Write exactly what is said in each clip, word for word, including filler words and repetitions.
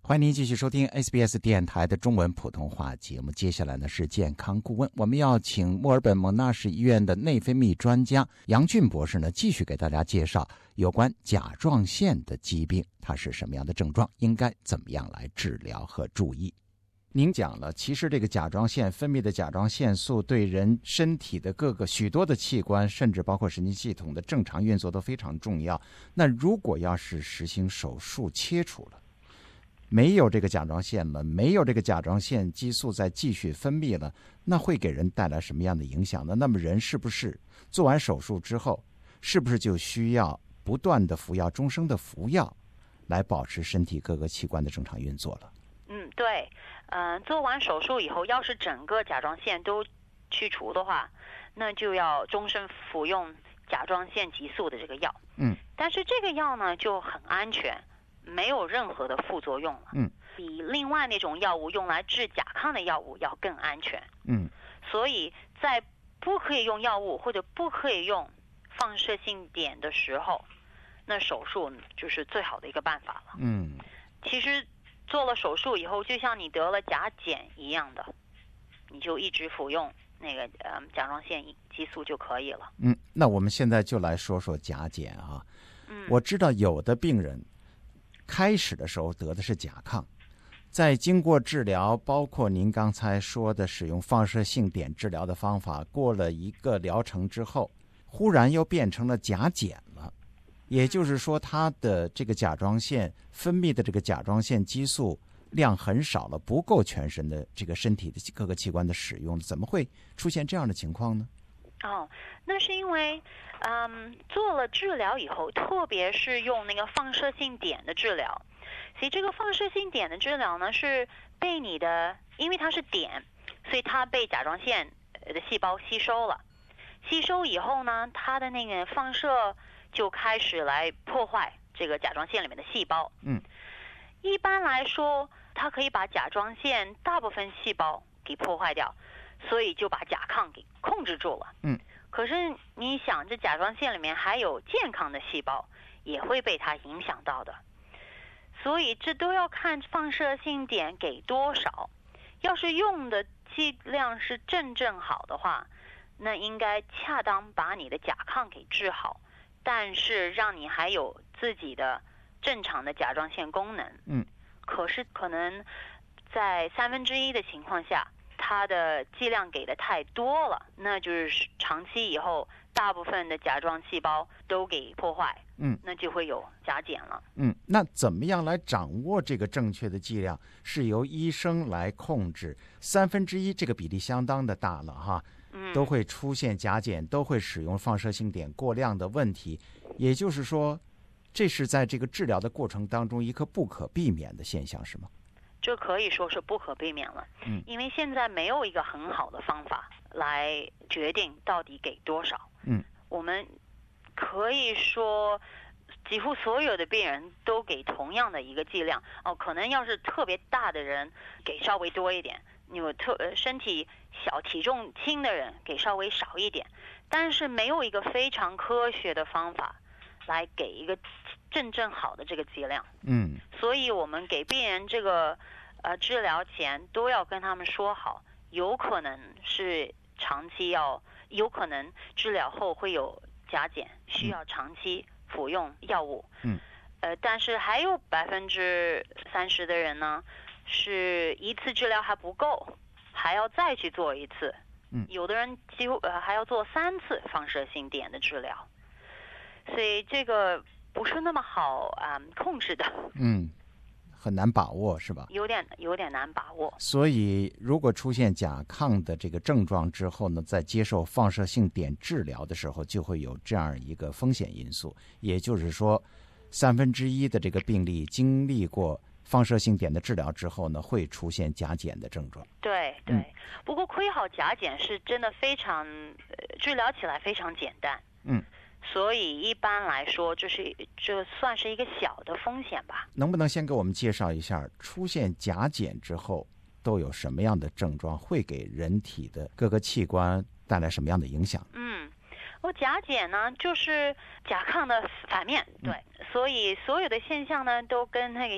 欢迎您继续收听 S B S 电台的中文普通话节目。接下来呢是健康顾问，我们要请墨尔本蒙纳士医院的内分泌专家杨俊博士呢，继续给大家介绍有关甲状腺的疾病，它是什么样的症状，应该怎么样来治疗和注意。您讲了，其实这个甲状腺分泌的甲状腺素对人身体的各个许多的器官，甚至包括神经系统的正常运作都非常重要。那如果要是实行手术切除了，没有这个甲状腺了，没有这个甲状腺激素再继续分泌了，那会给人带来什么样的影响呢？那么人是不是做完手术之后，是不是就需要不断的服药，终生的服药，来保持身体各个器官的正常运作了？ 嗯，对，嗯、呃，做完手术以后，要是整个甲状腺都去除的话，那就要终身服用甲状腺激素的这个药。 嗯， 但是这个药呢就很安全，没有任何的副作用了。 嗯， 比另外那种药物用来治甲亢的药物要更安全。 嗯， 所以在不可以用药物或者不可以用放射性碘的时候，那手术就是最好的一个办法了。 嗯， 其实做了手术以后，就像你得了甲减一样的，你就一直服用那个呃甲状腺激素就可以了。 嗯，那我们现在就来说说甲减啊。 嗯， 我知道有的病人开始的时候得的是甲亢，在经过治疗，包括您刚才说的使用放射性碘治疗的方法，过了一个疗程之后，忽然又变成了甲减了。也就是说，他的这个甲状腺分泌的这个甲状腺激素量很少了，不够全身的这个身体的各个器官的使用，怎么会出现这样的情况呢？ 哦，那是因为，嗯，做了治疗以后，特别是用那个放射性碘的治疗，所以这个放射性碘的治疗呢，是被你的，因为它是碘，所以它被甲状腺的细胞吸收了，吸收以后呢，它的那个放射就开始来破坏这个甲状腺里面的细胞。 嗯， 一般来说，它可以把甲状腺大部分细胞给破坏掉，所以就把甲亢给控制住了。 嗯， 可是你想，这甲状腺里面还有健康的细胞，也会被它影响到的。所以这都要看放射性碘给多少。要是用的剂量是正正好的话，那应该恰当把你的甲亢给治好，但是让你还有自己的正常的甲状腺功能。 嗯， 可是可能在三分之一的情况下，它的剂量给的太多了，那就是长期以后大部分的甲状细胞都给破坏。 嗯， 那就会有甲减了。 嗯，那怎么样来掌握这个正确的剂量？是由医生来控制。三分之一这个比例相当的大了哈。 嗯， 都会出现甲减，都会使用放射性碘过量的问题。也就是说，这是在这个治疗的过程当中一个不可避免的现象，是吗？ 这可以说是不可避免了。 嗯， 因为现在没有一个很好的方法来决定到底给多少。 嗯， 我们可以说几乎所有的病人都给同样的一个剂量。哦，可能要是特别大的人给稍微多一点，有特身体小体重轻的人给稍微少一点，但是没有一个非常科学的方法来给一个正正好的这个剂量。 嗯， 所以我们给病人这个呃治疗前都要跟他们说好，有可能是长期要，有可能治疗后会有甲减，需要长期服用药物。 嗯， 呃，但是还有百分之三十的人呢，是一次治疗还不够，还要再去做一次。 嗯， 有的人几乎呃还要做三次放射性碘的治疗，所以这个不是那么好啊、嗯、控制的。 嗯，很难把握是吧？ 有点有点难把握。 所以如果出现甲亢的这个症状之后呢，在接受放射性碘治疗的时候，就会有这样一个风险因素。也就是说，三分之一的这个病例经历过放射性碘的治疗之后呢，会出现甲减的症状。 对对、 嗯， 不过亏好甲减是真的非常、呃、治疗起来非常简单。 嗯， 所以一般来说，这是这算是一个小的风险吧。 能不能先给我们介绍一下，出现甲减之后都有什么样的症状，会给人体的各个器官带来什么样的影响？ 嗯，我甲减呢，就是甲亢的反面，对、嗯，所以所有的现象呢，都跟那个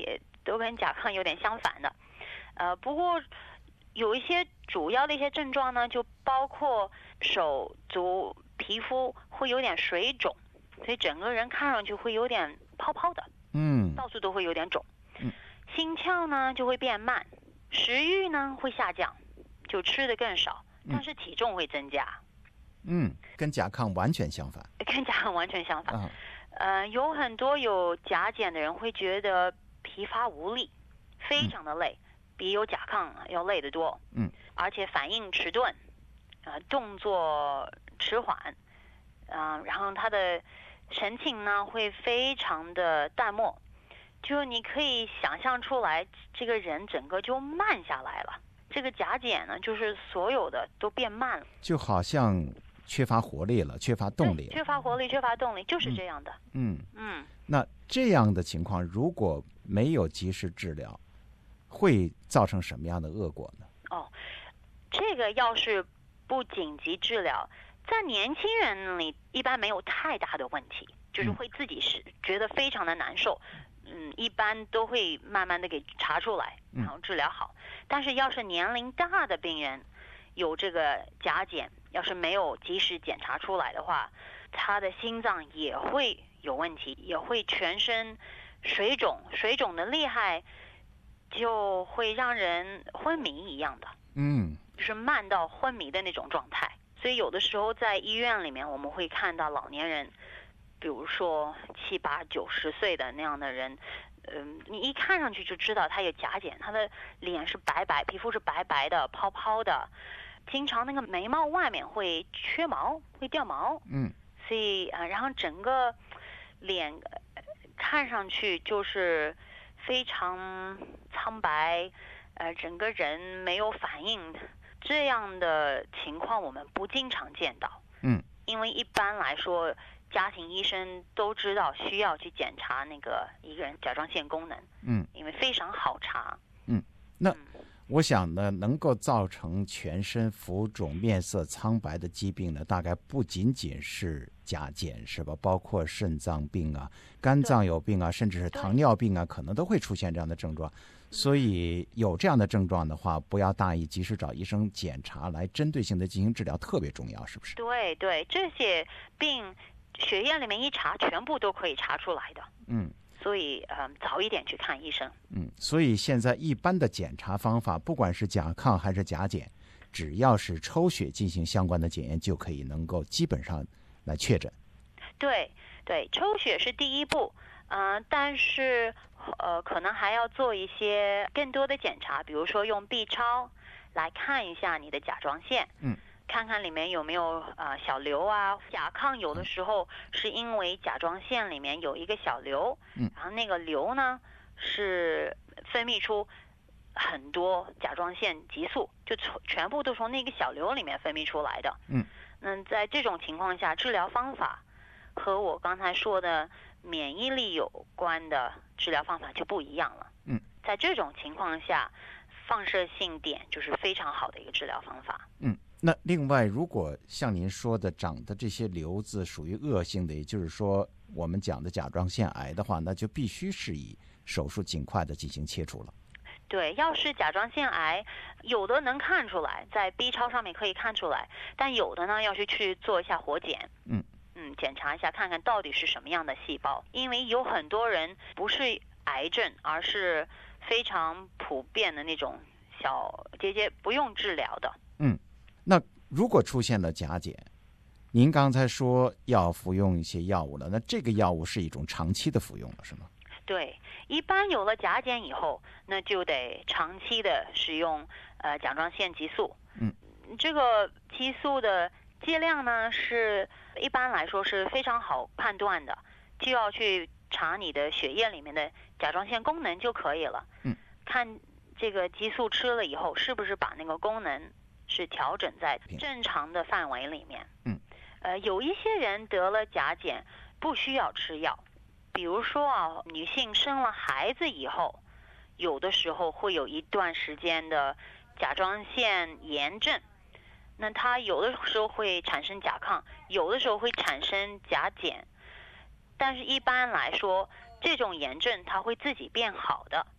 都跟甲亢有点相反的。呃，不过有一些主要的一些症状呢，就包括手足皮肤会有点水肿，所以整个人看上去会有点泡泡的， 嗯， 到处都会有点肿。 嗯， 心跳呢就会变慢，食欲呢会下降，就吃的更少，但是体重会增加。 嗯，跟甲亢完全相反。 跟甲亢完全相反。 啊， 呃，有很多有甲减的人会觉得疲乏无力，非常的累，比有甲亢要累得多。 嗯， 而且反应迟钝，呃，动作迟缓，嗯、呃，然后他的神情呢会非常的淡漠，就你可以想象出来，这个人整个就慢下来了。这个甲减呢，就是所有的都变慢了， 就好像缺乏活力了，缺乏动力了， 缺乏活力，缺乏动力，就是这样的。 嗯嗯， 那这样的情况如果没有及时治疗，会造成什么样的恶果呢？ 哦，这个要是不紧急治疗，在年轻人里一般没有太大的问题，就是会自己是觉得非常的难受，嗯，一般都会慢慢的给查出来，然后治疗好。但是要是年龄大的病人有这个甲减，要是没有及时检查出来的话，他的心脏也会有问题，也会全身水肿，水肿的厉害，就会让人昏迷一样的， 嗯， 就是慢到昏迷的那种状态。所以有的时候在医院里面，我们会看到老年人，比如说七八九十岁的那样的人，嗯，你一看上去就知道他有甲减，他的脸是白白，皮肤是白白的、泡泡的，经常那个眉毛外面会缺毛，会掉毛， 嗯， 所以啊、呃，然后整个脸看上去就是非常苍白，呃，整个人没有反应，这样的情况我们不经常见到。 嗯， 因为一般来说，家庭医生都知道需要去检查那个一个人甲状腺功能。 嗯， 因为非常好查。 嗯，那我想呢，能够造成全身浮肿、面色苍白的疾病呢，大概不仅仅是甲减，是吧？包括肾脏病啊、肝脏有病啊，甚至是糖尿病啊，可能都会出现这样的症状。所以有这样的症状的话，不要大意，及时找医生检查，来针对性的进行治疗，特别重要，是不是？ 对对，这些病血液里面一查，全部都可以查出来的。 嗯。 所以，嗯，早一点去看医生。 嗯，所以现在一般的检查方法，不管是甲亢还是甲减，只要是抽血进行相关的检验，就可以能够基本上来确诊。 对对，抽血是第一步，嗯、呃，但是呃，可能还要做一些更多的检查，比如说用 B 超来看一下你的甲状腺。 嗯。 看看里面有没有呃小瘤啊。甲亢有的时候是因为甲状腺里面有一个小瘤， 嗯， 然后那个瘤呢是分泌出很多甲状腺激素，就全部都从那个小瘤里面分泌出来的。 嗯， 那在这种情况下，治疗方法和我刚才说的免疫力有关的治疗方法就不一样了。 嗯， 在这种情况下，放射性碘就是非常好的一个治疗方法。 嗯。那另外，如果像您说的长的这些瘤子属于恶性的，也就是说我们讲的甲状腺癌的话，那就必须是以手术尽快的进行切除了。 对，要是甲状腺癌，有的能看出来，在 B 超上面可以看出来，但有的呢要去去做一下活检。 嗯嗯，检查一下看看到底是什么样的细胞，因为有很多人不是癌症，而是非常普遍的那种小结节，不用治疗的。 嗯。那如果出现了甲减，您刚才说要服用一些药物了，那这个药物是一种长期的服用了，是吗？ 对，一般有了甲减以后，那就得长期的使用呃甲状腺激素。 嗯， 这个激素的剂量呢是一般来说是非常好判断的，就要去查你的血液里面的甲状腺功能就可以了。 嗯， 看这个激素吃了以后是不是把那个功能是调整在正常的范围里面。 嗯， 呃，有一些人得了甲减不需要吃药，比如说啊，女性生了孩子以后，有的时候会有一段时间的甲状腺炎症，那它有的时候会产生甲亢，有的时候会产生甲减，但是一般来说，这种炎症它会自己变好的，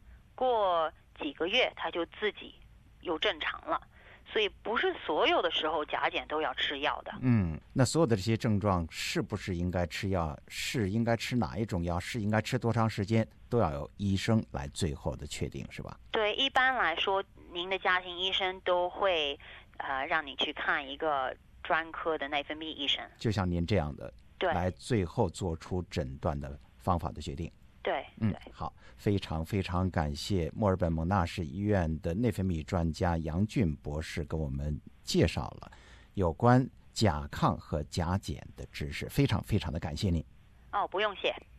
过几个月它就自己又正常了。所以不是所有的时候甲减都要吃药的。 嗯，那所有的这些症状是不是应该吃药？是应该吃哪一种药？是应该吃多长时间？都要有医生来最后的确定，是吧？ 对，一般来说，您的家庭医生都会呃让你去看一个专科的内分泌医生， 就像您这样的， 对， 来最后做出诊断的方法的决定。 对， 嗯，好，非常非常感谢墨尔本蒙纳士医院的内分泌专家杨俊博士给我们介绍了有关甲亢和甲减的知识，非常非常的感谢您。 哦，不用谢。